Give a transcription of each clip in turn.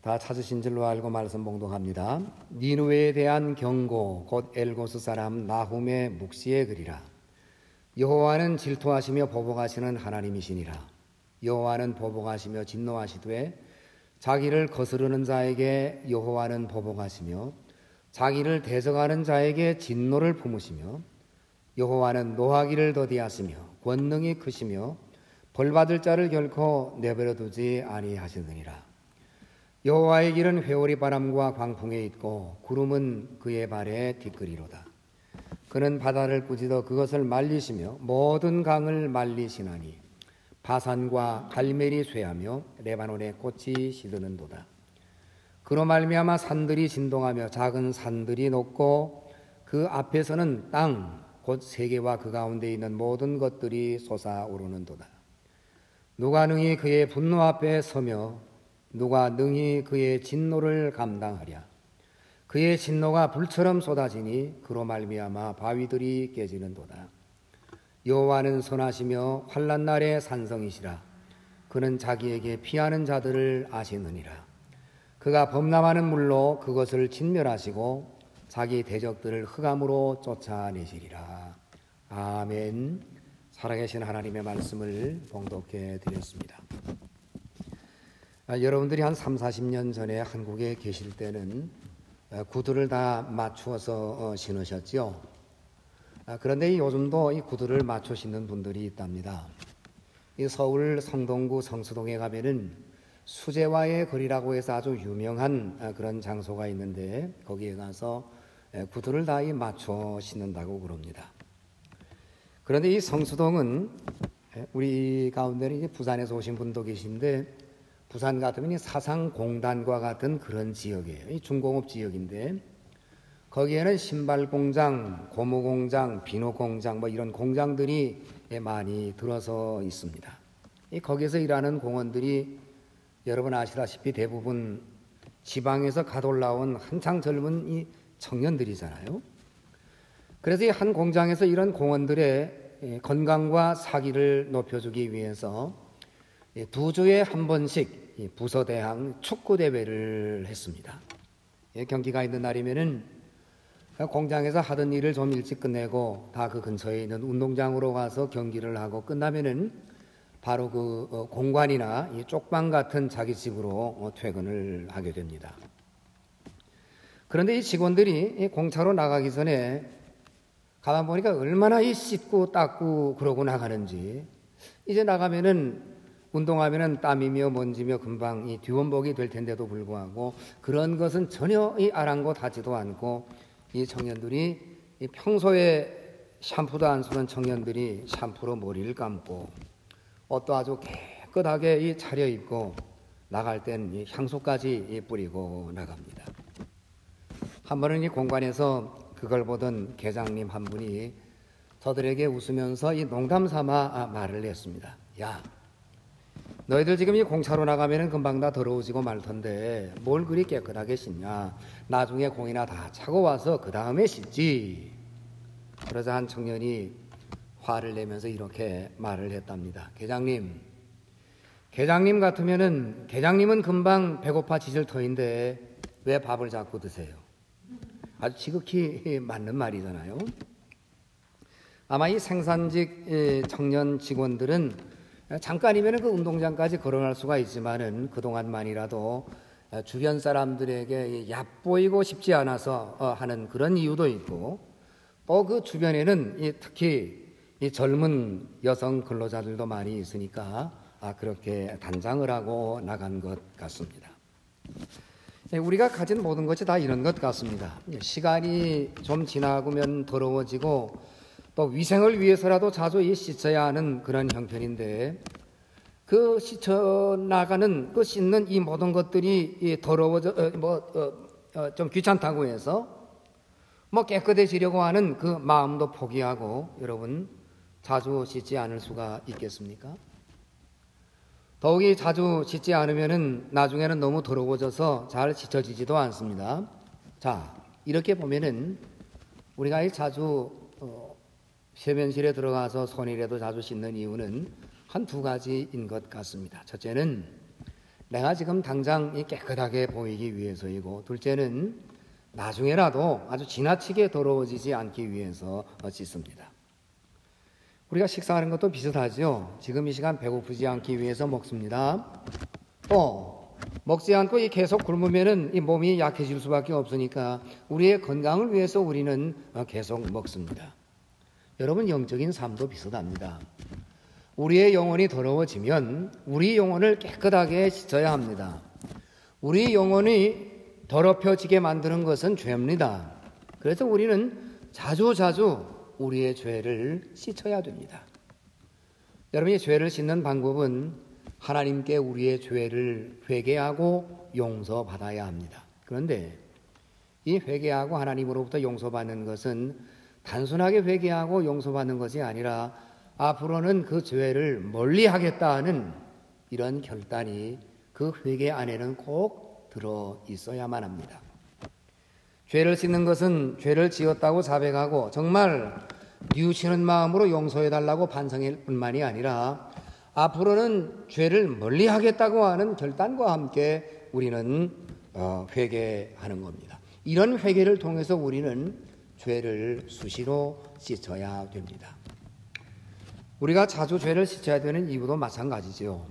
다 찾으신 줄로 알고 말씀 봉독합니다. 니느웨에 대한 경고 곧 엘고스 사람 나훔의 묵시의 글이라. 여호와는 질투하시며 보복하시는 하나님이시니라. 여호와는 보복하시며 진노하시되 자기를 거스르는 자에게 여호와는 보복하시며 자기를 대적하는 자에게 진노를 품으시며 여호와는 노하기를 더디하시며 권능이 크시며 벌받을 자를 결코 내버려 두지 아니하시느니라. 여호와의 길은 회오리 바람과 광풍에 있고 구름은 그의 발에 뒷그리로다. 그는 바다를 꾸짖어 그것을 말리시며 모든 강을 말리시나니 바산과 갈멜이 쇠하며 레바논의 꽃이 시드는도다. 그로 말미암아 산들이 진동하며 작은 산들이 녹고 그 앞에서는 땅 곧 세계와 그 가운데 있는 모든 것들이 솟아오르는도다. 누가 능히 그의 분노 앞에 서며 누가 능히 그의 진노를 감당하랴. 그의 진노가 불처럼 쏟아지니 그로 말미암아 바위들이 깨지는도다. 여호와는 선하시며 환난 날에 산성이시라. 그는 자기에게 피하는 자들을 아시느니라. 그가 범람하는 물로 그것을 진멸하시고 자기 대적들을 흑암으로 쫓아내시리라. 아멘. 살아계신 하나님의 말씀을 봉독해 드렸습니다. 여러분들이 한 30-40년 전에 한국에 계실 때는 구두를 다 맞추어서 신으셨죠. 그런데 요즘도 이 구두를 맞춰 신는 분들이 있답니다. 이 서울 성동구 성수동에 가면은 수제화의 거리라고 해서 아주 유명한 그런 장소가 있는데 거기에 가서 구두를 다 맞춰 신는다고 그럽니다. 그런데 이 성수동은 우리 가운데는 이제 부산에서 오신 분도 계신데 부산 같으면 사상공단과 같은 그런 지역이에요. 이 중공업 지역인데 거기에는 신발 공장, 고무 공장, 비누 공장 뭐 이런 공장들이 많이 들어서 있습니다. 거기서 일하는 공원들이 여러분 아시다시피 대부분 지방에서 갓 올라온 한창 젊은 이 청년들이잖아요. 그래서 이 한 공장에서 이런 공원들의 건강과 사기를 높여주기 위해서 두 주에 한 번씩 부서대항 축구대회를 했습니다. 경기가 있는 날이면은 공장에서 하던 일을 좀 일찍 끝내고 다 그 근처에 있는 운동장으로 가서 경기를 하고 끝나면은 바로 그 공관이나 이 쪽방 같은 자기 집으로 퇴근을 하게 됩니다. 그런데 이 직원들이 공차로 나가기 전에 가만 보니까 얼마나 이 씻고 닦고 그러고 나가는지, 이제 나가면은 운동하면은 땀이며 먼지며 금방 이 뒤원복이 될 텐데도 불구하고 그런 것은 전혀 이 아랑곳하지도 않고 이 청년들이 이 평소에 샴푸도 안 쓰는 청년들이 샴푸로 머리를 감고 옷도 아주 깨끗하게 이 차려입고 나갈 땐 이 향수까지 뿌리고 나갑니다. 한 번은 이 공관에서 그걸 보던 계장님 한 분이 저들에게 웃으면서 이 농담 삼아 말을 했습니다. 야, 너희들 지금 이 공차로 나가면 금방 다 더러워지고 말 텐데 뭘 그리 깨끗하게 씻냐. 나중에 공이나 다 차고 와서 그 다음에 씻지. 그러자 한 청년이 화를 내면서 이렇게 말을 했답니다. 계장님 같으면은 계장님은 금방 배고파 지질 터인데 왜 밥을 자꾸 드세요? 아주 지극히 맞는 말이잖아요. 아마 이 생산직 청년 직원들은 잠깐이면 그 운동장까지 걸어갈 수가 있지만은 그동안만이라도 주변 사람들에게 얕보이고 싶지 않아서 하는 그런 이유도 있고, 또 그 주변에는 특히 이 젊은 여성 근로자들도 많이 있으니까 그렇게 단장을 하고 나간 것 같습니다. 우리가 가진 모든 것이 다 이런 것 같습니다. 시간이 좀 지나면 더러워지고 또 위생을 위해서라도 자주 씻어야 하는 그런 형편인데, 그 씻어 나가는 그 씻는 이 모든 것들이 더러워져 좀 귀찮다고 해서 깨끗해지려고 하는 그 마음도 포기하고 여러분 자주 씻지 않을 수가 있겠습니까? 더욱이 자주 씻지 않으면은 나중에는 너무 더러워져서 잘 씻어지지도 않습니다. 자, 이렇게 보면은 우리가 자주 세면실에 들어가서 손이라도 자주 씻는 이유는 한 두 가지인 것 같습니다. 첫째는 내가 지금 당장 깨끗하게 보이기 위해서이고, 둘째는 나중에라도 아주 지나치게 더러워지지 않기 위해서 씻습니다. 우리가 식사하는 것도 비슷하죠. 지금 이 시간 배고프지 않기 위해서 먹습니다. 또 먹지 않고 계속 굶으면은 이 몸이 약해질 수밖에 없으니까 우리의 건강을 위해서 우리는 계속 먹습니다. 여러분, 영적인 삶도 비슷합니다. 우리의 영혼이 더러워지면 우리 영혼을 깨끗하게 씻어야 합니다. 우리 영혼이 더럽혀지게 만드는 것은 죄입니다. 그래서 우리는 자주자주 우리의 죄를 씻어야 됩니다. 여러분이 죄를 씻는 방법은 하나님께 우리의 죄를 회개하고 용서받아야 합니다. 그런데 이 회개하고 하나님으로부터 용서받는 것은 단순하게 회개하고 용서받는 것이 아니라 앞으로는 그 죄를 멀리하겠다는 이런 결단이 그 회개 안에는 꼭 들어 있어야만 합니다. 죄를 씻는 것은 죄를 지었다고 자백하고 정말 뉘우치는 마음으로 용서해달라고 반성할 뿐만이 아니라 앞으로는 죄를 멀리하겠다고 하는 결단과 함께 우리는 회개하는 겁니다. 이런 회개를 통해서 우리는 죄를 수시로 씻어야 됩니다. 우리가 자주 죄를 씻어야 되는 이유도 마찬가지죠.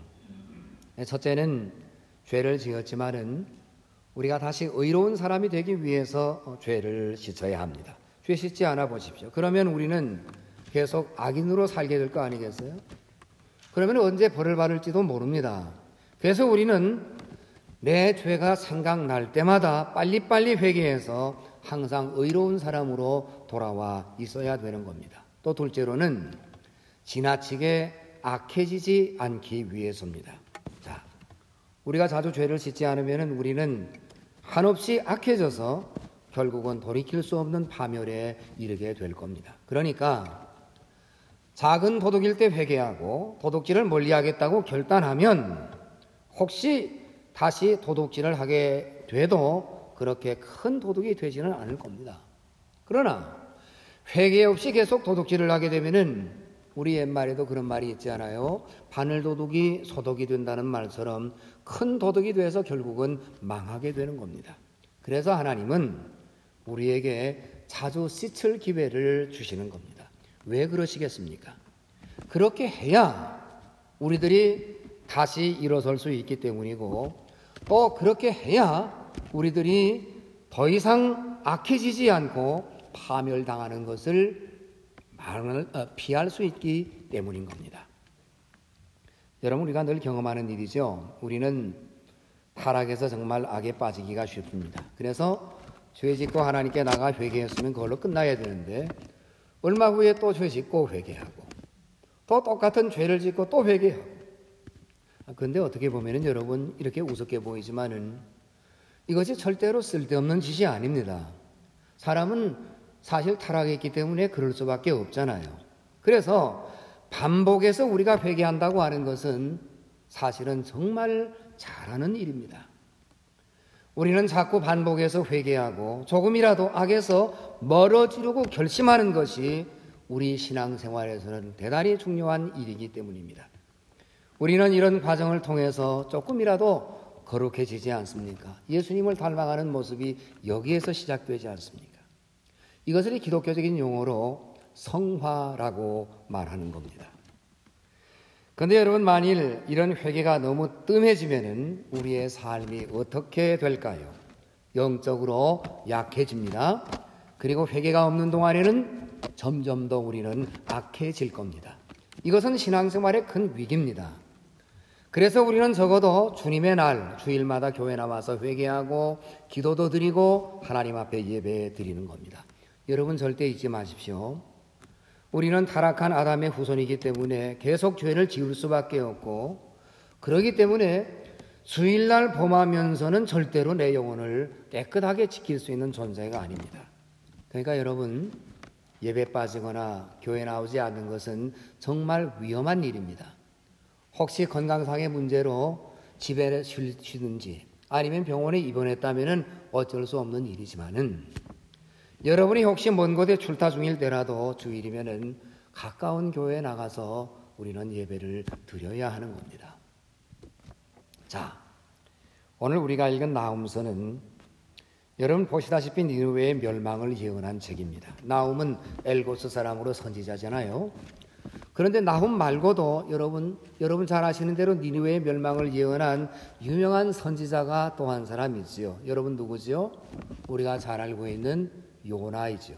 첫째는 죄를 지었지만은 우리가 다시 의로운 사람이 되기 위해서 죄를 씻어야 합니다. 죄 씻지 않아 보십시오. 그러면 우리는 계속 악인으로 살게 될 거 아니겠어요? 그러면 언제 벌을 받을지도 모릅니다. 그래서 우리는 내 죄가 생각날 때마다 빨리빨리 회개해서 항상 의로운 사람으로 돌아와 있어야 되는 겁니다. 또 둘째로는 지나치게 악해지지 않기 위해서입니다. 자, 우리가 자주 죄를 씻지 않으면 우리는 한없이 악해져서 결국은 돌이킬 수 없는 파멸에 이르게 될 겁니다. 그러니까 작은 도둑일 때 회개하고 도둑질을 멀리하겠다고 결단하면 혹시 다시 도둑질을 하게 돼도 그렇게 큰 도둑이 되지는 않을 겁니다. 그러나 회개 없이 계속 도둑질을 하게 되면은 우리 옛말에도 그런 말이 있지 않아요? 바늘 도둑이 소독이 된다는 말처럼 큰 도둑이 돼서 결국은 망하게 되는 겁니다. 그래서 하나님은 우리에게 자주 씻을 기회를 주시는 겁니다. 왜 그러시겠습니까? 그렇게 해야 우리들이 다시 일어설 수 있기 때문이고 또 그렇게 해야 우리들이 더 이상 악해지지 않고 파멸당하는 것을 피할 수 있기 때문인 겁니다. 여러분, 우리가 늘 경험하는 일이죠. 우리는 타락해서 정말 악에 빠지기가 쉽습니다. 그래서 죄 짓고 하나님께 나가 회개했으면 그걸로 끝나야 되는데 얼마 후에 또 죄 짓고 회개하고 또 똑같은 죄를 짓고 또 회개하고. 그런데 어떻게 보면은 여러분 이렇게 우습게 보이지만은 이것이 절대로 쓸데없는 짓이 아닙니다. 사람은 사실 타락했기 때문에 그럴 수밖에 없잖아요. 그래서 반복해서 우리가 회개한다고 하는 것은 사실은 정말 잘하는 일입니다. 우리는 자꾸 반복해서 회개하고 조금이라도 악에서 멀어지려고 결심하는 것이 우리 신앙생활에서는 대단히 중요한 일이기 때문입니다. 우리는 이런 과정을 통해서 조금이라도 거룩해지지 않습니까? 예수님을 닮아가는 모습이 여기에서 시작되지 않습니까? 이것을 기독교적인 용어로 성화라고 말하는 겁니다. 그런데 여러분, 만일 이런 회개가 너무 뜸해지면은 우리의 삶이 어떻게 될까요? 영적으로 약해집니다. 그리고 회개가 없는 동안에는 점점 더 우리는 악해질 겁니다. 이것은 신앙생활의 큰 위기입니다. 그래서 우리는 적어도 주님의 날 주일마다 교회 나와서 회개하고 기도도 드리고 하나님 앞에 예배 드리는 겁니다. 여러분, 절대 잊지 마십시오. 우리는 타락한 아담의 후손이기 때문에 계속 죄를 지을 수밖에 없고, 그러기 때문에 주일날 범하면서는 절대로 내 영혼을 깨끗하게 지킬 수 있는 존재가 아닙니다. 그러니까 여러분, 예배 빠지거나 교회 나오지 않는 것은 정말 위험한 일입니다. 혹시 건강상의 문제로 집에 쉬든지 아니면 병원에 입원했다면 어쩔 수 없는 일이지만은 여러분이 혹시 먼 곳에 출타 중일 때라도 주일이면은 가까운 교회에 나가서 우리는 예배를 드려야 하는 겁니다. 자, 오늘 우리가 읽은 나훔서는 여러분 보시다시피 니느웨의 멸망을 예언한 책입니다. 나훔은 엘고스 사람으로 선지자잖아요. 그런데 나훔 말고도 여러분 잘 아시는 대로 니느웨의 멸망을 예언한 유명한 선지자가 또 한 사람 있지요. 여러분 누구지요? 우리가 잘 알고 있는 요나이죠.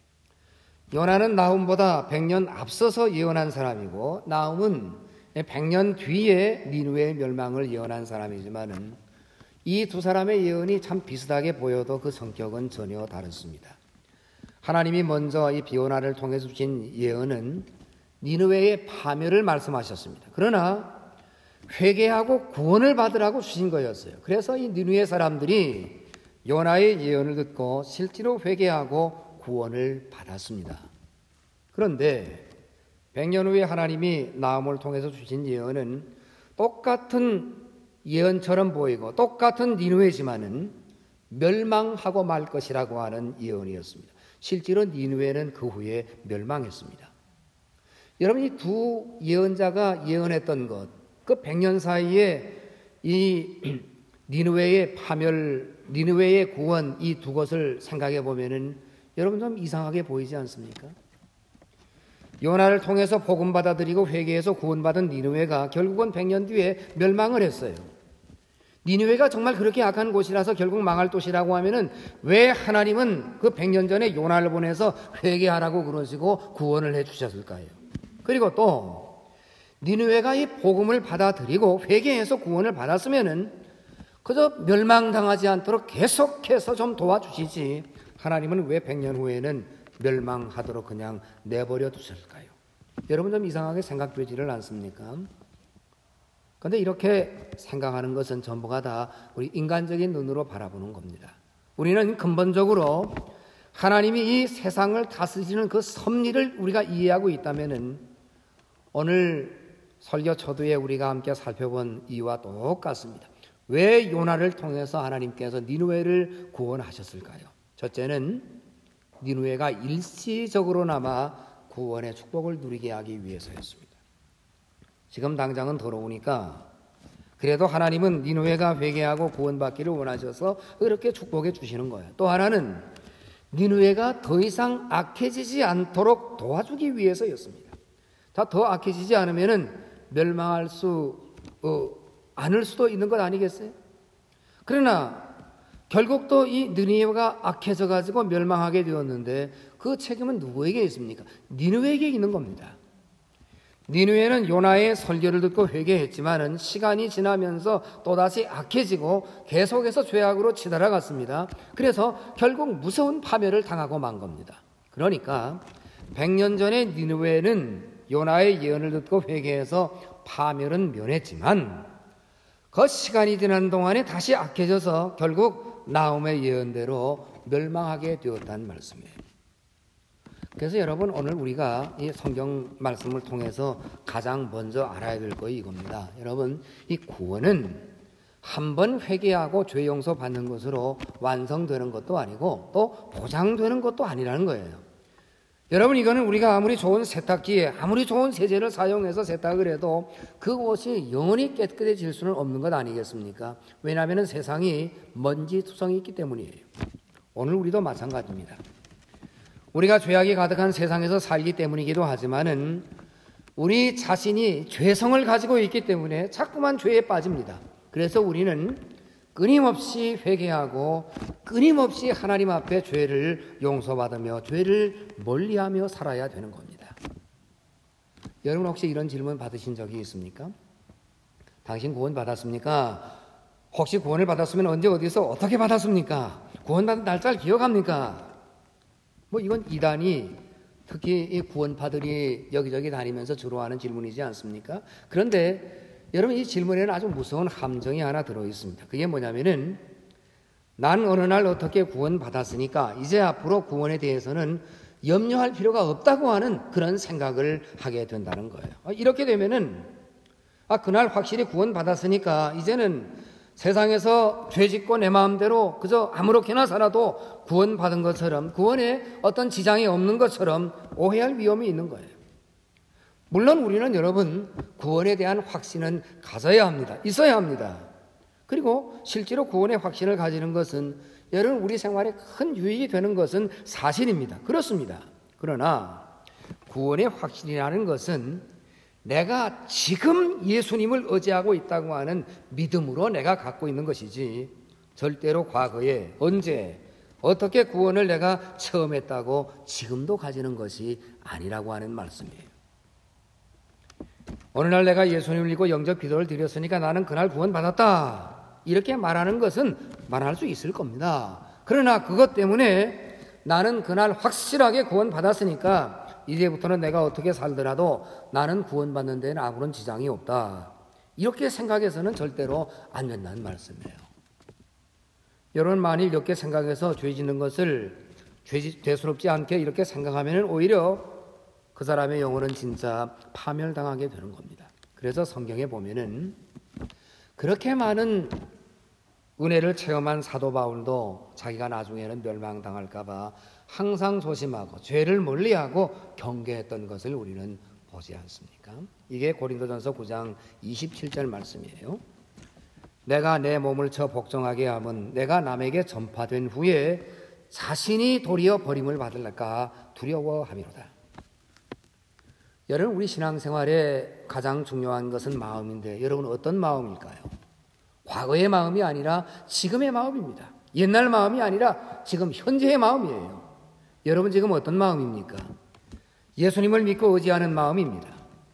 요나는 나훔보다 100년 앞서서 예언한 사람이고, 나훔은 100년 뒤에 니느웨의 멸망을 예언한 사람이지만은 이 두 사람의 예언이 참 비슷하게 보여도 그 성격은 전혀 다릅니다. 하나님이 먼저 이 비오나를 통해서 주신 예언은 니느웨의 파멸을 말씀하셨습니다. 그러나 회개하고 구원을 받으라고 주신 거였어요. 그래서 이 니느웨 사람들이 요나의 예언을 듣고 실제로 회개하고 구원을 받았습니다. 그런데 100년 후에 하나님이 나훔을 통해서 주신 예언은 똑같은 예언처럼 보이고 똑같은 니느웨지만은 멸망하고 말 것이라고 하는 예언이었습니다. 실제로 니느웨는 그 후에 멸망했습니다. 여러분, 이 두 예언자가 예언했던 것, 그 100년 사이에 이 니느웨의 파멸, 니느웨의 구원, 이 두 것을 생각해 보면은 여러분 좀 이상하게 보이지 않습니까? 요나를 통해서 복음 받아들이고 회개해서 구원받은 니느웨가 결국은 100년 뒤에 멸망을 했어요. 니느웨가 정말 그렇게 악한 곳이라서 결국 망할 도시라고 하면은 왜 하나님은 그 100년 전에 요나를 보내서 회개하라고 그러시고 구원을 해 주셨을까요? 그리고 또 니느웨가 이 복음을 받아들이고 회개해서 구원을 받았으면은 그저 멸망당하지 않도록 계속해서 좀 도와주시지, 하나님은 왜 100년 후에는 멸망하도록 그냥 내버려 두셨을까요? 여러분 좀 이상하게 생각되지를 않습니까? 그런데 이렇게 생각하는 것은 전부가 다 우리 인간적인 눈으로 바라보는 겁니다. 우리는 근본적으로 하나님이 이 세상을 다스리는 그 섭리를 우리가 이해하고 있다면은 오늘 설교 초두에 우리가 함께 살펴본 이와 똑같습니다. 왜 요나를 통해서 하나님께서 니느웨를 구원하셨을까요? 첫째는 니느웨가 일시적으로나마 구원의 축복을 누리게 하기 위해서였습니다. 지금 당장은 더러우니까 그래도 하나님은 니느웨가 회개하고 구원받기를 원하셔서 그렇게 축복해 주시는 거예요. 또 하나는 니느웨가 더 이상 악해지지 않도록 도와주기 위해서였습니다. 더 악해지지 않으면은 멸망할 않을 수도 있는 것 아니겠어요? 그러나 결국 또 이 니느웨가 악해져 가지고 멸망하게 되었는데 그 책임은 누구에게 있습니까? 니느웨에게 있는 겁니다. 니느웨는 요나의 설교를 듣고 회개했지만은 시간이 지나면서 또다시 악해지고 계속해서 죄악으로 치달아갔습니다. 그래서 결국 무서운 파멸을 당하고 만 겁니다. 그러니까 100년 전에 니느웨는 요나의 예언을 듣고 회개해서 파멸은 면했지만 그 시간이 지난 동안에 다시 악해져서 결국 나훔의 예언대로 멸망하게 되었다는 말씀이에요. 그래서 여러분, 오늘 우리가 이 성경 말씀을 통해서 가장 먼저 알아야 될 거 이겁니다. 여러분, 이 구원은 한 번 회개하고 죄 용서 받는 것으로 완성되는 것도 아니고 또 보장되는 것도 아니라는 거예요. 여러분, 이거는 우리가 아무리 좋은 세탁기에 아무리 좋은 세제를 사용해서 세탁을 해도 그것이 영원히 깨끗해질 수는 없는 것 아니겠습니까? 왜냐하면 세상이 먼지 투성이 있기 때문이에요. 오늘 우리도 마찬가지입니다. 우리가 죄악이 가득한 세상에서 살기 때문이기도 하지만은 우리 자신이 죄성을 가지고 있기 때문에 자꾸만 죄에 빠집니다. 그래서 우리는 끊임없이 회개하고 끊임없이 하나님 앞에 죄를 용서받으며 죄를 멀리하며 살아야 되는 겁니다. 여러분, 혹시 이런 질문 받으신 적이 있습니까? 당신 구원 받았습니까? 혹시 구원을 받았으면 언제 어디서 어떻게 받았습니까? 구원받은 날짜를 기억합니까? 이건 이단이 특히 이 구원파들이 여기저기 다니면서 주로 하는 질문이지 않습니까? 그런데 여러분, 이 질문에는 아주 무서운 함정이 하나 들어있습니다. 그게 뭐냐면은 난 어느 날 어떻게 구원받았으니까 이제 앞으로 구원에 대해서는 염려할 필요가 없다고 하는 그런 생각을 하게 된다는 거예요. 이렇게 되면은 그날 확실히 구원받았으니까 이제는 세상에서 죄짓고 내 마음대로 그저 아무렇게나 살아도 구원받은 것처럼, 구원에 어떤 지장이 없는 것처럼 오해할 위험이 있는 거예요. 물론 우리는 여러분 구원에 대한 확신은 가져야 합니다. 있어야 합니다. 그리고 실제로 구원의 확신을 가지는 것은 여러분 우리 생활에 큰 유익이 되는 것은 사실입니다. 그렇습니다. 그러나 구원의 확신이라는 것은 내가 지금 예수님을 의지하고 있다고 하는 믿음으로 내가 갖고 있는 것이지 절대로 과거에 언제 어떻게 구원을 내가 처음 했다고 지금도 가지는 것이 아니라고 하는 말씀이에요. 어느 날 내가 예수님을 믿고 영접 기도를 드렸으니까 나는 그날 구원받았다. 이렇게 말하는 것은 말할 수 있을 겁니다. 그러나 그것 때문에 나는 그날 확실하게 구원받았으니까 이제부터는 내가 어떻게 살더라도 나는 구원받는 데는 아무런 지장이 없다. 이렇게 생각해서는 절대로 안 된다는 말씀이에요. 여러분 만일 이렇게 생각해서 죄 짓는 것을 죄스럽지 않게 이렇게 생각하면 오히려 그 사람의 영혼은 진짜 파멸당하게 되는 겁니다. 그래서 성경에 보면은 그렇게 많은 은혜를 체험한 사도 바울도 자기가 나중에는 멸망당할까 봐 항상 조심하고 죄를 멀리하고 경계했던 것을 우리는 보지 않습니까? 이게 고린도전서 9장 27절 말씀이에요. 내가 내 몸을 쳐 복종하게 함은 내가 남에게 전파된 후에 자신이 도리어 버림을 받을까 두려워함이로다. 여러분 우리 신앙생활에 가장 중요한 것은 마음인데 여러분 어떤 마음일까요? 과거의 마음이 아니라 지금의 마음입니다. 옛날 마음이 아니라 지금 현재의 마음이에요. 여러분 지금 어떤 마음입니까? 예수님을 믿고 의지하는 마음입니다.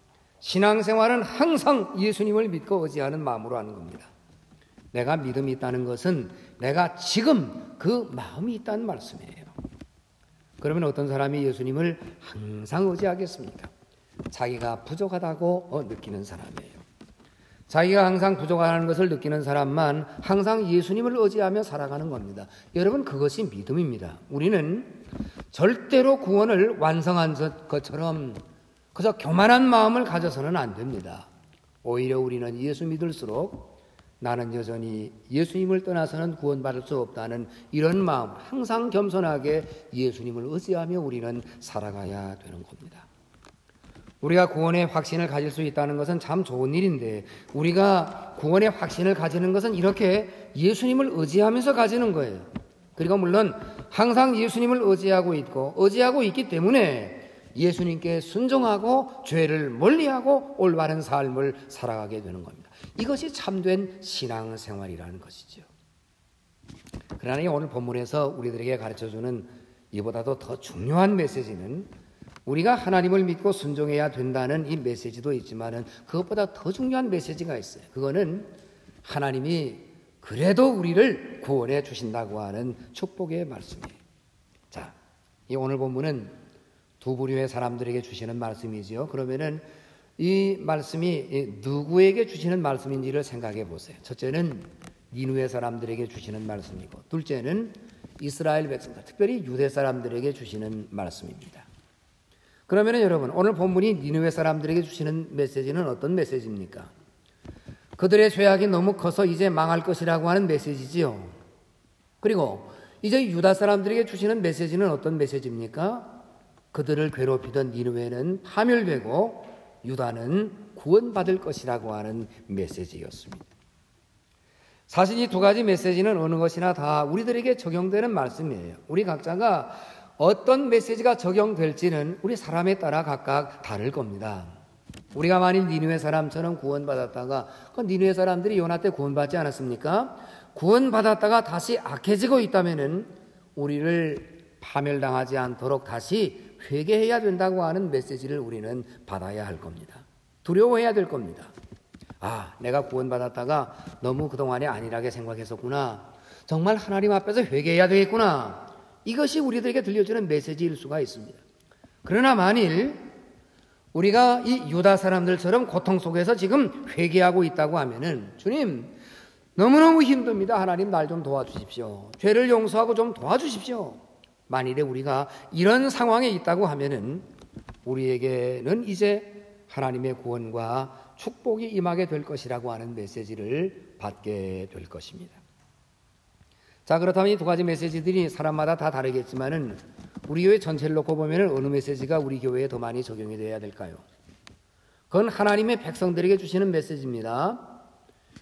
신앙생활은 항상 예수님을 믿고 의지하는 마음으로 하는 겁니다. 내가 믿음이 있다는 것은 내가 지금 그 마음이 있다는 말씀이에요. 그러면 어떤 사람이 예수님을 항상 의지하겠습니까? 자기가 부족하다고 느끼는 사람이에요. 자기가 항상 부족하다는 것을 느끼는 사람만 항상 예수님을 의지하며 살아가는 겁니다. 여러분 그것이 믿음입니다. 우리는 절대로 구원을 완성한 것처럼 그저 교만한 마음을 가져서는 안 됩니다. 오히려 우리는 예수 믿을수록 나는 여전히 예수님을 떠나서는 구원받을 수 없다는 이런 마음 항상 겸손하게 예수님을 의지하며 우리는 살아가야 되는 겁니다. 우리가 구원의 확신을 가질 수 있다는 것은 참 좋은 일인데 우리가 구원의 확신을 가지는 것은 이렇게 예수님을 의지하면서 가지는 거예요. 그리고 물론 항상 예수님을 의지하고 있기 때문에 예수님께 순종하고 죄를 멀리하고 올바른 삶을 살아가게 되는 겁니다. 이것이 참된 신앙생활이라는 것이죠. 그러나 오늘 본문에서 우리들에게 가르쳐주는 이보다도 더 중요한 메시지는 우리가 하나님을 믿고 순종해야 된다는 이 메시지도 있지만은 그것보다 더 중요한 메시지가 있어요. 그거는 하나님이 그래도 우리를 구원해 주신다고 하는 축복의 말씀이에요. 자, 이 오늘 본문은 두 부류의 사람들에게 주시는 말씀이지요. 그러면은 이 말씀이 누구에게 주시는 말씀인지를 생각해 보세요. 첫째는 니느웨 사람들에게 주시는 말씀이고, 둘째는 이스라엘 백성들, 특별히 유대 사람들에게 주시는 말씀입니다. 그러면 여러분 오늘 본문이 니느웨 사람들에게 주시는 메시지는 어떤 메시지입니까? 그들의 죄악이 너무 커서 이제 망할 것이라고 하는 메시지지요. 그리고 이제 유다 사람들에게 주시는 메시지는 어떤 메시지입니까? 그들을 괴롭히던 니느웨는 파멸되고 유다는 구원받을 것이라고 하는 메시지였습니다. 사실 이 두 가지 메시지는 어느 것이나 다 우리들에게 적용되는 말씀이에요. 우리 각자가 어떤 메시지가 적용될지는 우리 사람에 따라 각각 다를 겁니다. 우리가 만일 니느웨 사람처럼 구원받았다가 그 니느웨 사람들이 요나 때 구원받지 않았습니까? 구원받았다가 다시 악해지고 있다면은 우리를 파멸당하지 않도록 다시 회개해야 된다고 하는 메시지를 우리는 받아야 할 겁니다. 두려워해야 될 겁니다. 아, 내가 구원받았다가 너무 그동안에 안일하게 생각했었구나. 정말 하나님 앞에서 회개해야 되겠구나. 이것이 우리들에게 들려주는 메시지일 수가 있습니다. 그러나 만일 우리가 이 유다 사람들처럼 고통 속에서 지금 회개하고 있다고 하면은 주님 너무너무 힘듭니다. 하나님 날 좀 도와주십시오. 죄를 용서하고 좀 도와주십시오. 만일에 우리가 이런 상황에 있다고 하면은 우리에게는 이제 하나님의 구원과 축복이 임하게 될 것이라고 하는 메시지를 받게 될 것입니다. 자, 그렇다면 이 두 가지 메시지들이 사람마다 다 다르겠지만은 우리 교회 전체를 놓고 보면은 어느 메시지가 우리 교회에 더 많이 적용이 되어야 될까요? 그건 하나님의 백성들에게 주시는 메시지입니다.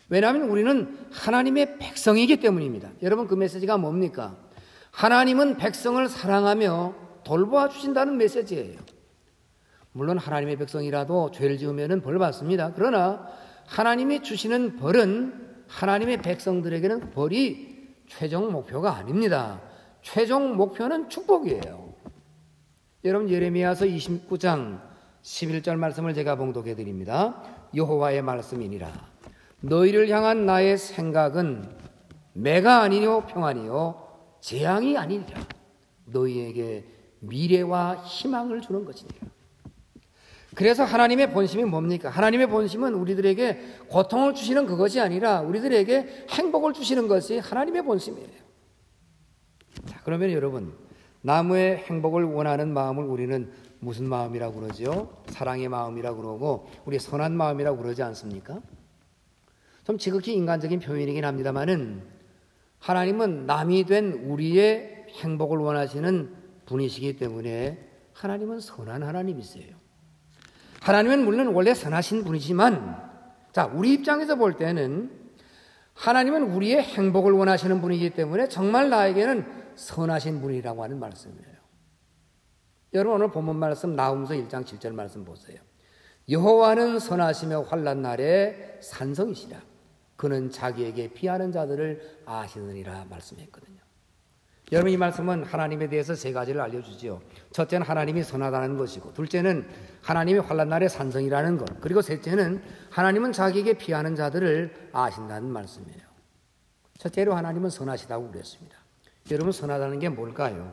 왜냐하면 우리는 하나님의 백성이기 때문입니다. 여러분, 그 메시지가 뭡니까? 하나님은 백성을 사랑하며 돌보아 주신다는 메시지예요. 물론 하나님의 백성이라도 죄를 지으면 벌 받습니다. 그러나 하나님이 주시는 벌은 하나님의 백성들에게는 벌이 최종 목표가 아닙니다. 최종 목표는 축복이에요. 여러분, 예레미야서 29장 11절 말씀을 제가 봉독해 드립니다. 여호와의 말씀이니라. 너희를 향한 나의 생각은 매가 아니요 평안이요 재앙이 아니니라. 너희에게 미래와 희망을 주는 것이니라. 그래서 하나님의 본심이 뭡니까? 하나님의 본심은 우리들에게 고통을 주시는 그것이 아니라 우리들에게 행복을 주시는 것이 하나님의 본심이에요. 자, 그러면 여러분, 나무의 행복을 원하는 마음을 우리는 무슨 마음이라고 그러죠? 사랑의 마음이라고 그러고 우리 선한 마음이라고 그러지 않습니까? 좀 지극히 인간적인 표현이긴 합니다만은 하나님은 남이 된 우리의 행복을 원하시는 분이시기 때문에 하나님은 선한 하나님이세요. 하나님은 물론 원래 선하신 분이지만, 자, 우리 입장에서 볼 때는 하나님은 우리의 행복을 원하시는 분이기 때문에 정말 나에게는 선하신 분이라고 하는 말씀이에요. 여러분, 오늘 본문 말씀 나훔서 1장 7절 말씀 보세요. 여호와는 선하시며 환난 날에 산성이시라. 그는 자기에게 피하는 자들을 아시느니라 말씀했거든요. 여러분, 이 말씀은 하나님에 대해서 세 가지를 알려주지요. 첫째는 하나님이 선하다는 것이고, 둘째는 하나님이 환난 날의 산성이라는 것, 그리고 셋째는 하나님은 자기에게 피하는 자들을 아신다는 말씀이에요. 첫째로 하나님은 선하시다고 그랬습니다. 여러분, 선하다는 게 뭘까요?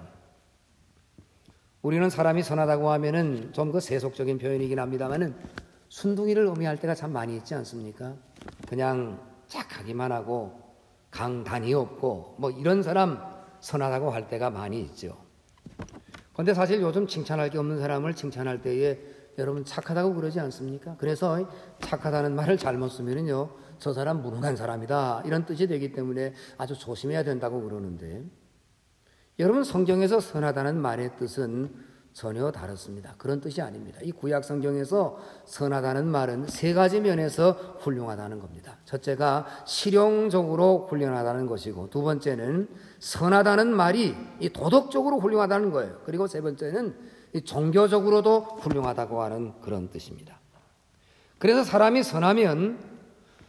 우리는 사람이 선하다고 하면은 좀 그 세속적인 표현이긴 합니다만은 순둥이를 의미할 때가 참 많이 있지 않습니까? 그냥 착하기만 하고 강단이 없고 뭐 이런 사람 선하다고 할 때가 많이 있죠. 그런데 사실 요즘 칭찬할 게 없는 사람을 칭찬할 때에 여러분 착하다고 그러지 않습니까? 그래서 착하다는 말을 잘못 쓰면은요, 저 사람 무능한 사람이다 이런 뜻이 되기 때문에 아주 조심해야 된다고 그러는데, 여러분, 성경에서 선하다는 말의 뜻은 전혀 다릅니다. 그런 뜻이 아닙니다. 이 구약 성경에서 선하다는 말은 세 가지 면에서 훌륭하다는 겁니다. 첫째가 실용적으로 훌륭하다는 것이고, 두 번째는 선하다는 말이 이 도덕적으로 훌륭하다는 거예요. 그리고 세 번째는 이 종교적으로도 훌륭하다고 하는 그런 뜻입니다. 그래서 사람이 선하면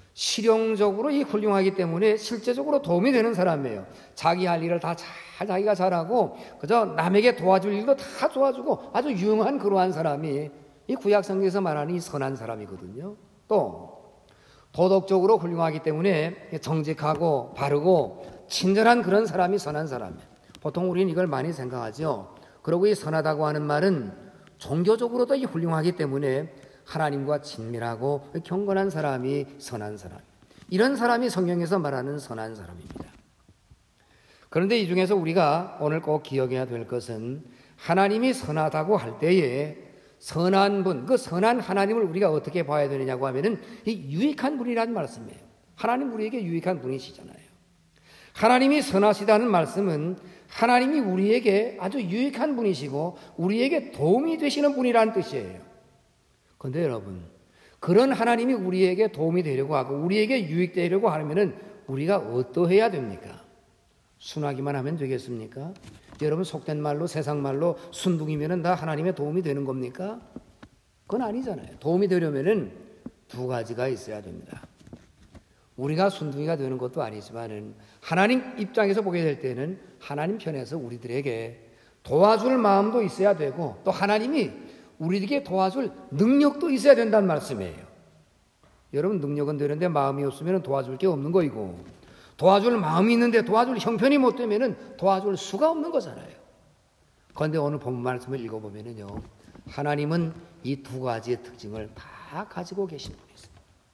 실용적으로 이 훌륭하기 때문에 실제적으로 도움이 되는 사람이에요. 자기 할 일을 다 자기가 잘하고 그저 남에게 도와줄 일도 다 도와주고 아주 유용한 그러한 사람이 이 구약 성경에서 말하는 이 선한 사람이거든요. 또 도덕적으로 훌륭하기 때문에 정직하고 바르고 친절한 그런 사람이 선한 사람이에요. 보통 우리는 이걸 많이 생각하죠. 그리고 이 선하다고 하는 말은 종교적으로도 이 훌륭하기 때문에 하나님과 친밀하고 경건한 사람이 선한 사람, 이런 사람이 성경에서 말하는 선한 사람입니다. 그런데 이 중에서 우리가 오늘 꼭 기억해야 될 것은 하나님이 선하다고 할 때에 선한 분, 그 선한 하나님을 우리가 어떻게 봐야 되느냐고 하면은 이 유익한 분이라는 말씀이에요. 하나님 우리에게 유익한 분이시잖아요. 하나님이 선하시다는 말씀은 하나님이 우리에게 아주 유익한 분이시고 우리에게 도움이 되시는 분이라는 뜻이에요. 그런데 여러분, 그런 하나님이 우리에게 도움이 되려고 하고 우리에게 유익되려고 하면은 우리가 어떠해야 됩니까? 순하기만 하면 되겠습니까? 여러분, 속된 말로 세상 말로 순둥이면은 다 하나님의 도움이 되는 겁니까? 그건 아니잖아요. 도움이 되려면은 두 가지가 있어야 됩니다. 우리가 순둥이가 되는 것도 아니지만은 하나님 입장에서 보게 될 때는 하나님 편에서 우리들에게 도와줄 마음도 있어야 되고 또 하나님이 우리에게 도와줄 능력도 있어야 된다는 말씀이에요. 여러분, 능력은 되는데 마음이 없으면 도와줄 게 없는 거이고, 도와줄 마음이 있는데 도와줄 형편이 못 되면 도와줄 수가 없는 거잖아요. 그런데 오늘 본문 말씀을 읽어보면요, 하나님은 이 두 가지의 특징을 다 가지고 계신 분이세요.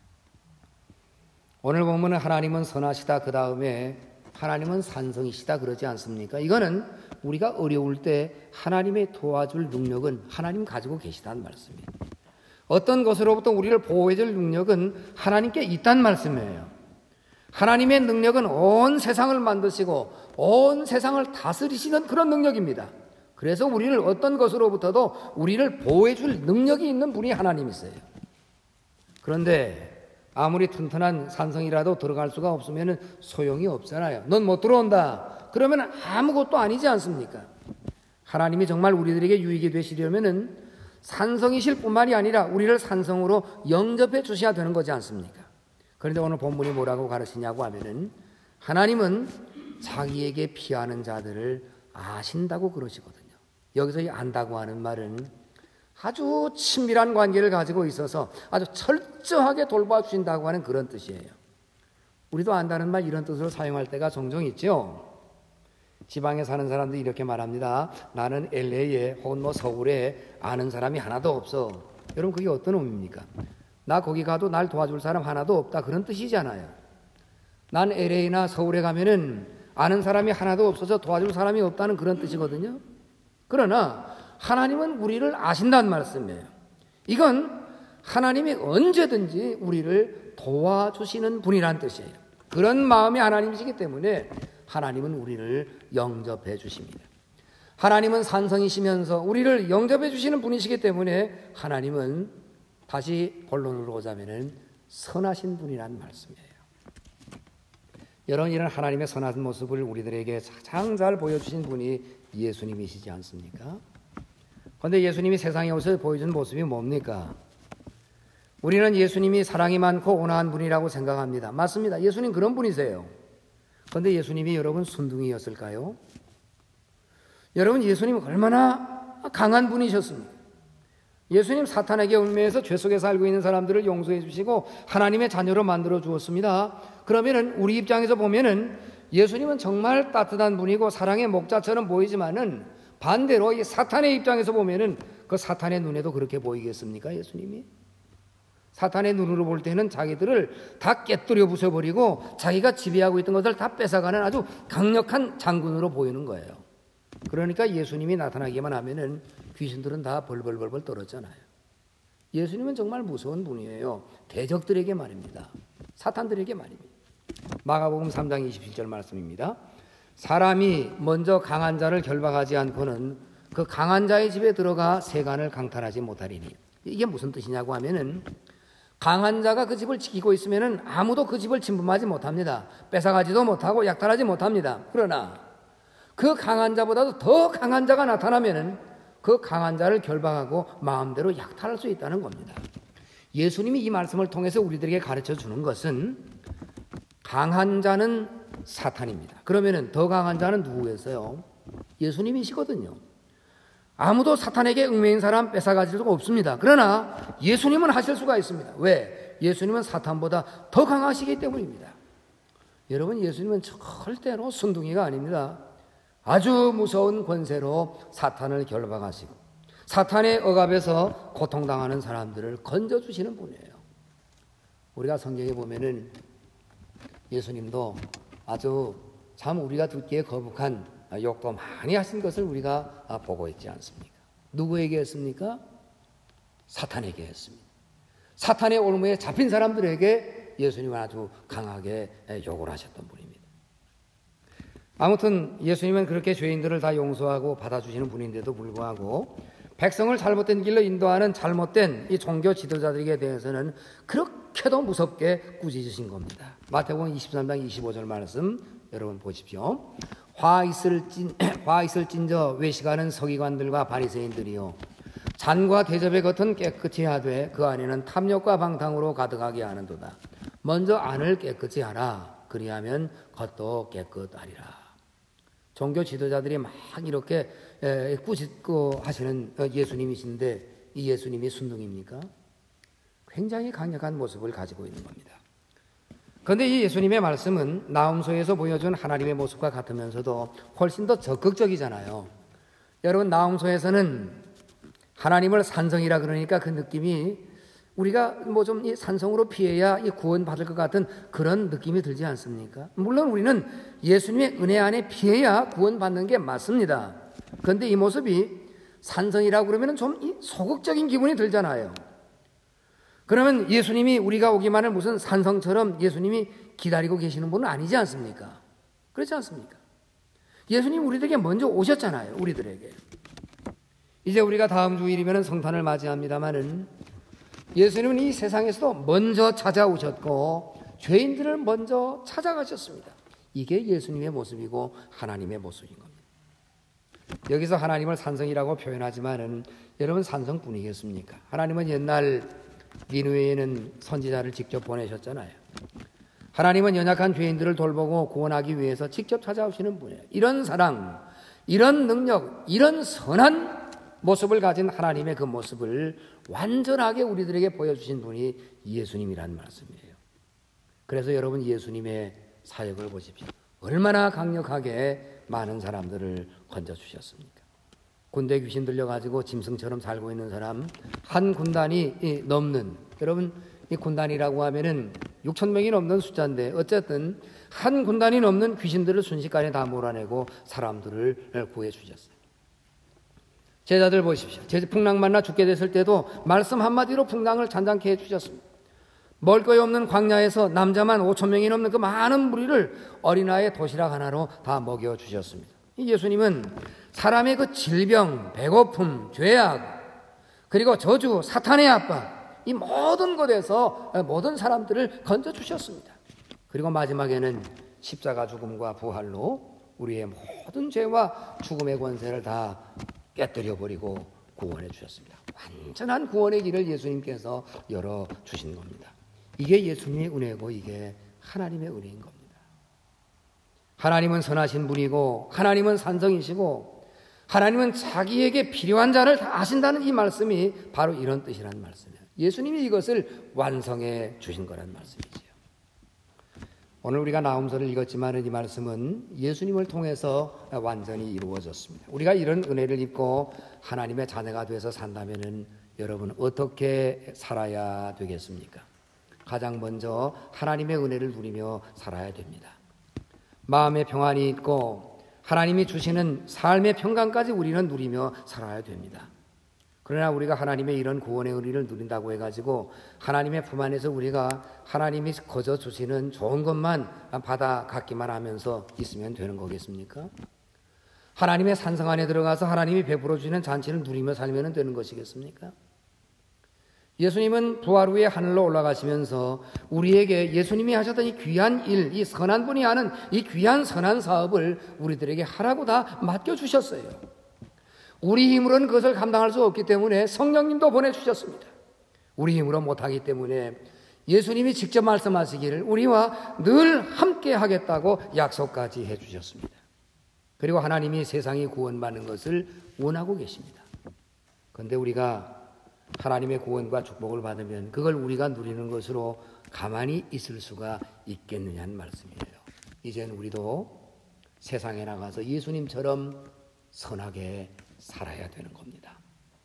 오늘 보면은 하나님은 선하시다, 그 다음에 하나님은 산성이시다 그러지 않습니까? 이거는 우리가 어려울 때 하나님의 도와줄 능력은 하나님 가지고 계시다는 말씀이에요. 어떤 것으로부터 우리를 보호해줄 능력은 하나님께 있다는 말씀이에요. 하나님의 능력은 온 세상을 만드시고 온 세상을 다스리시는 그런 능력입니다. 그래서 우리를 어떤 것으로부터도 우리를 보호해줄 능력이 있는 분이 하나님이세요. 그런데 아무리 튼튼한 산성이라도 들어갈 수가 없으면 소용이 없잖아요. 넌 못 들어온다. 그러면 아무것도 아니지 않습니까? 하나님이 정말 우리들에게 유익이 되시려면은 산성이실 뿐만이 아니라 우리를 산성으로 영접해 주셔야 되는 거지 않습니까? 그런데 오늘 본문이 뭐라고 가르치냐고 하면은 하나님은 자기에게 피하는 자들을 아신다고 그러시거든요. 여기서 이 안다고 하는 말은 아주 친밀한 관계를 가지고 있어서 아주 철저하게 돌봐주신다고 하는 그런 뜻이에요. 우리도 안다는 말 이런 뜻으로 사용할 때가 종종 있죠. 지방에 사는 사람들이 이렇게 말합니다. 나는 LA에 혹은 뭐 서울에 아는 사람이 하나도 없어. 여러분 그게 어떤 의미입니까? 나 거기 가도 날 도와줄 사람 하나도 없다 그런 뜻이잖아요. 난 LA나 서울에 가면은 아는 사람이 하나도 없어서 도와줄 사람이 없다는 그런 뜻이거든요. 그러나 하나님은 우리를 아신다는 말씀이에요. 이건 하나님이 언제든지 우리를 도와주시는 분이란 뜻이에요. 그런 마음이 하나님이시기 때문에 하나님은 우리를 영접해 주십니다. 하나님은 산성이시면서 우리를 영접해 주시는 분이시기 때문에 하나님은 다시 본론으로 오자면은 선하신 분이란 말씀이에요. 여러분 이런 하나님의 선한 모습을 우리들에게 가장 잘 보여주신 분이 예수님이시지 않습니까? 그런데 예수님이 세상에 오셔서 보여준 모습이 뭡니까? 우리는 예수님이 사랑이 많고 온화한 분이라고 생각합니다. 맞습니다. 예수님 그런 분이세요. 그런데 예수님이 여러분 순둥이였을까요? 여러분 예수님 얼마나 강한 분이셨습니까? 예수님 사탄에게 얽매여서 죄 속에 살고 있는 사람들을 용서해 주시고 하나님의 자녀로 만들어 주었습니다. 그러면은 우리 입장에서 보면은 예수님은 정말 따뜻한 분이고 사랑의 목자처럼 보이지만은 반대로 이 사탄의 입장에서 보면은 그 사탄의 눈에도 그렇게 보이겠습니까? 예수님이? 사탄의 눈으로 볼 때는 자기들을 다 깨뜨려 부숴버리고 자기가 지배하고 있던 것을 다 뺏어가는 아주 강력한 장군으로 보이는 거예요. 그러니까 예수님이 나타나기만 하면은 귀신들은 다 벌벌벌벌 떨었잖아요. 예수님은 정말 무서운 분이에요. 대적들에게 말입니다. 사탄들에게 말입니다. 마가복음 3장 27절 말씀입니다. 사람이 먼저 강한 자를 결박하지 않고는 그 강한 자의 집에 들어가 세간을 강탈하지 못하리니. 이게 무슨 뜻이냐고 하면은 강한 자가 그 집을 지키고 있으면은 아무도 그 집을 침범하지 못합니다. 뺏어가지도 못하고 약탈하지 못합니다. 그러나 그 강한 자보다도 더 강한 자가 나타나면은 그 강한 자를 결박하고 마음대로 약탈할 수 있다는 겁니다. 예수님이 이 말씀을 통해서 우리들에게 가르쳐 주는 것은 강한 자는 사탄입니다. 그러면은 더 강한 자는 누구겠어요? 예수님이시거든요. 아무도 사탄에게 얽매인 사람 뺏어가질 수가 없습니다. 그러나 예수님은 하실 수가 있습니다. 왜? 예수님은 사탄보다 더 강하시기 때문입니다. 여러분 예수님은 절대로 순둥이가 아닙니다. 아주 무서운 권세로 사탄을 결박하시고 사탄의 억압에서 고통당하는 사람들을 건져주시는 분이에요. 우리가 성경에 보면은 예수님도 아주 참 우리가 듣기에 거북한 욕도 많이 하신 것을 우리가 보고 있지 않습니까? 누구에게 했습니까? 사탄에게 했습니다. 사탄의 올무에 잡힌 사람들에게 예수님은 아주 강하게 욕을 하셨던 분입니다. 아무튼 예수님은 그렇게 죄인들을 다 용서하고 받아주시는 분인데도 불구하고 백성을 잘못된 길로 인도하는 잘못된 이 종교 지도자들에게 대해서는 그렇게도 무섭게 꾸짖으신 겁니다. 마태복음 23장 25절 말씀 여러분 보십시오. 화 있을진저 외식하는 서기관들과 바리새인들이요 잔과 대접의 겉은 깨끗이 하되 그 안에는 탐욕과 방탕으로 가득하게 하는도다. 먼저 안을 깨끗이 하라. 그리하면 겉도 깨끗하리라. 종교 지도자들이 막 이렇게 꾸짖고 하시는 예수님이신데 이 예수님이 순둥입니까? 굉장히 강력한 모습을 가지고 있는 겁니다. 그런데 이 예수님의 말씀은 나홈서에서 보여준 하나님의 모습과 같으면서도 훨씬 더 적극적이잖아요. 여러분 나홈서에서는 하나님을 산성이라 그러니까 그 느낌이 우리가 뭐 좀 이 산성으로 피해야 이 구원받을 것 같은 그런 느낌이 들지 않습니까? 물론 우리는 예수님의 은혜 안에 피해야 구원받는 게 맞습니다. 그런데 이 모습이 산성이라고 그러면 좀 소극적인 기분이 들잖아요. 그러면 예수님이 우리가 오기만을 무슨 산성처럼 예수님이 기다리고 계시는 분은 아니지 않습니까? 그렇지 않습니까? 예수님 우리들에게 먼저 오셨잖아요. 우리들에게. 이제 우리가 다음 주일이면 성탄을 맞이합니다마는 예수님은 이 세상에서도 먼저 찾아오셨고 죄인들을 먼저 찾아가셨습니다. 이게 예수님의 모습이고 하나님의 모습인 겁니다. 여기서 하나님을 산성이라고 표현하지만은 여러분 산성뿐이겠습니까? 하나님은 옛날 니느웨에는 선지자를 직접 보내셨잖아요. 하나님은 연약한 죄인들을 돌보고 구원하기 위해서 직접 찾아오시는 분이에요. 이런 사랑, 이런 능력, 이런 선한 모습을 가진 하나님의 그 모습을 완전하게 우리들에게 보여주신 분이 예수님이라는 말씀이에요. 그래서 여러분 예수님의 사역을 보십시오. 얼마나 강력하게 많은 사람들을 건져주셨습니까? 군대 귀신 들려가지고 짐승처럼 살고 있는 사람 한 군단이 넘는, 여러분 이 군단이라고 하면은 6천 명이 넘는 숫자인데 어쨌든 한 군단이 넘는 귀신들을 순식간에 다 몰아내고 사람들을 구해주셨어요. 제자들 보십시오. 풍랑 만나 죽게 됐을 때도 말씀 한마디로 풍랑을 잔잔케 해주셨습니다. 먹을 것이 없는 광야에서 남자만 5천 명이 넘는 그 많은 무리를 어린아이의 도시락 하나로 다 먹여주셨습니다. 예수님은 사람의 그 질병, 배고픔, 죄악, 그리고 저주, 사탄의 압박, 이 모든 것에서 모든 사람들을 건져주셨습니다. 그리고 마지막에는 십자가 죽음과 부활로 우리의 모든 죄와 죽음의 권세를 다 깨뜨려버리고 구원해 주셨습니다. 완전한 구원의 길을 예수님께서 열어주신 겁니다. 이게 예수님의 은혜고 이게 하나님의 은혜인 겁니다. 하나님은 선하신 분이고 하나님은 산성이시고 하나님은 자기에게 필요한 자를 다 아신다는 이 말씀이 바로 이런 뜻이라는 말씀이에요. 예수님이 이것을 완성해 주신 거란 말씀이지요. 오늘 우리가 나음서를 읽었지만 이 말씀은 예수님을 통해서 완전히 이루어졌습니다. 우리가 이런 은혜를 입고 하나님의 자녀가 돼서 산다면 여러분 어떻게 살아야 되겠습니까? 가장 먼저 하나님의 은혜를 누리며 살아야 됩니다. 마음의 평안이 있고 하나님이 주시는 삶의 평강까지 우리는 누리며 살아야 됩니다. 그러나 우리가 하나님의 이런 구원의 은혜를 누린다고 해가지고 하나님의 품 안에서 우리가 하나님이 거저 주시는 좋은 것만 받아 갖기만 하면서 있으면 되는 거겠습니까? 하나님의 산성 안에 들어가서 하나님이 베풀어 주시는 잔치를 누리며 살면 되는 것이겠습니까? 예수님은 부활 후에 하늘로 올라가시면서 우리에게 예수님이 하셨던 이 귀한 일, 이 선한 분이 하는 이 귀한 선한 사업을 우리들에게 하라고 다 맡겨주셨어요. 우리 힘으로는 그것을 감당할 수 없기 때문에 성령님도 보내주셨습니다. 우리 힘으로 못하기 때문에 예수님이 직접 말씀하시기를 우리와 늘 함께 하겠다고 약속까지 해주셨습니다. 그리고 하나님이 세상이 구원받는 것을 원하고 계십니다. 그런데 우리가 하나님의 구원과 축복을 받으면 그걸 우리가 누리는 것으로 가만히 있을 수가 있겠느냐는 말씀이에요. 이제는 우리도 세상에 나가서 예수님처럼 선하게 살아야 되는 겁니다.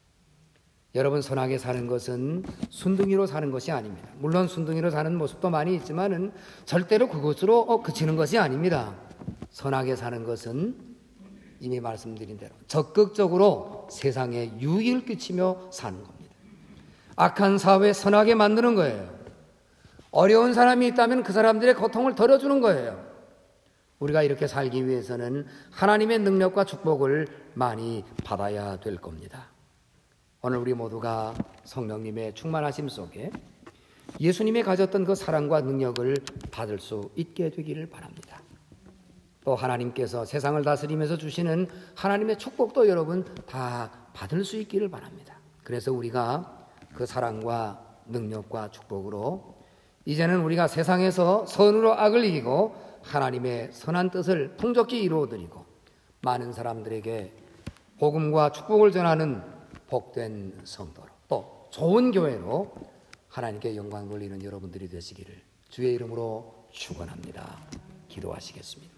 여러분, 선하게 사는 것은 순둥이로 사는 것이 아닙니다. 물론 순둥이로 사는 모습도 많이 있지만은 절대로 그것으로 그치는 것이 아닙니다. 선하게 사는 것은 이미 말씀드린 대로 적극적으로 세상에 유익을 끼치며 사는 겁니다. 악한 사회 선하게 만드는 거예요. 어려운 사람이 있다면 그 사람들의 고통을 덜어주는 거예요. 우리가 이렇게 살기 위해서는 하나님의 능력과 축복을 많이 받아야 될 겁니다. 오늘 우리 모두가 성령님의 충만하심 속에 예수님이 가졌던 그 사랑과 능력을 받을 수 있게 되기를 바랍니다. 또 하나님께서 세상을 다스리면서 주시는 하나님의 축복도 여러분 다 받을 수 있기를 바랍니다. 그래서 우리가 그 사랑과 능력과 축복으로 이제는 우리가 세상에서 선으로 악을 이기고 하나님의 선한 뜻을 통적히 이루어드리고 많은 사람들에게 복음과 축복을 전하는 복된 성도로 또 좋은 교회로 하나님께 영광 돌리는 여러분들이 되시기를 주의 이름으로 축원합니다. 기도하시겠습니다.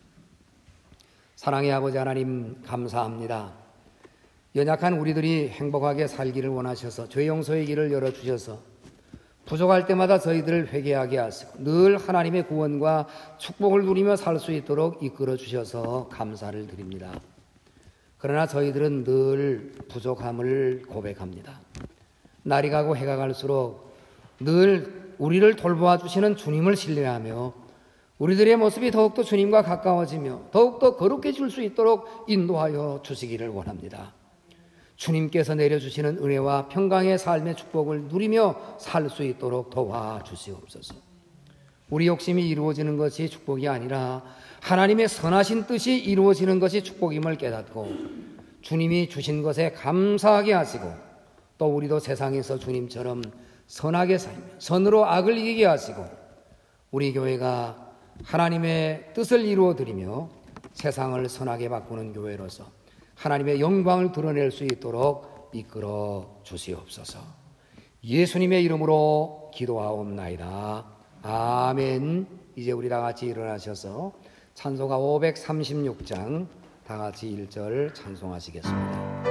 사랑의 아버지 하나님, 감사합니다. 연약한 우리들이 행복하게 살기를 원하셔서 죄 용서의 길을 열어주셔서 부족할 때마다 저희들을 회개하게 하시고 늘 하나님의 구원과 축복을 누리며 살 수 있도록 이끌어 주셔서 감사를 드립니다. 그러나 저희들은 늘 부족함을 고백합니다. 날이 가고 해가 갈수록 늘 우리를 돌보아 주시는 주님을 신뢰하며 우리들의 모습이 더욱더 주님과 가까워지며 더욱더 거룩해질 수 있도록 인도하여 주시기를 원합니다. 주님께서 내려주시는 은혜와 평강의 삶의 축복을 누리며 살 수 있도록 도와주시옵소서. 우리 욕심이 이루어지는 것이 축복이 아니라 하나님의 선하신 뜻이 이루어지는 것이 축복임을 깨닫고 주님이 주신 것에 감사하게 하시고 또 우리도 세상에서 주님처럼 선하게 살며 선으로 악을 이기게 하시고 우리 교회가 하나님의 뜻을 이루어 드리며 세상을 선하게 바꾸는 교회로서 하나님의 영광을 드러낼 수 있도록 이끌어 주시옵소서. 예수님의 이름으로 기도하옵나이다. 아멘. 이제 우리 다 같이 일어나셔서 찬송가 536장 다 같이 1절 찬송하시겠습니다.